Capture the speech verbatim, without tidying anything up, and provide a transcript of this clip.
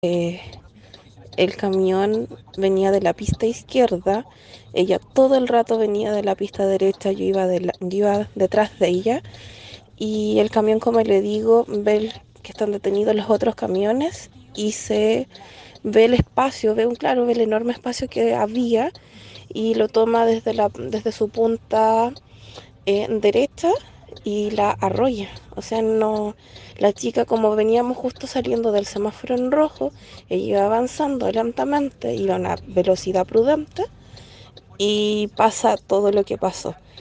Eh, el camión venía de la pista izquierda, ella todo el rato venía de la pista derecha, yo iba, de la- yo iba detrás de ella y el camión, como le digo, ve el- que están detenidos los otros camiones y se ve el espacio, ve un claro, ve el enorme espacio que había y lo toma desde, la, desde su punta eh, derecha y la arrolla. O sea, no, la chica, como veníamos justo saliendo del semáforo en rojo, ella iba avanzando lentamente, iba a una velocidad prudente y pasa todo lo que pasó.